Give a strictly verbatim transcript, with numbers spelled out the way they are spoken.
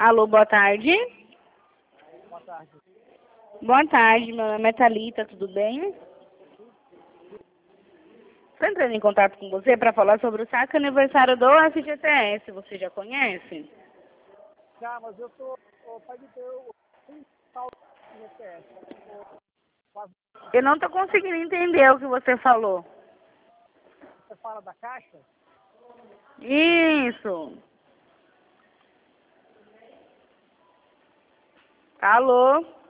Alô, boa tarde. Boa tarde. Boa tarde, meu nome é Thalita, tudo bem? Estou entrando em contato com você para falar sobre o saque aniversário do F G T S. Você já conhece? Já, mas eu tô, eu paguei teu um saldo de G P S. Quase. Eu não estou conseguindo entender o que você falou. Você fala da caixa? Isso. Alô?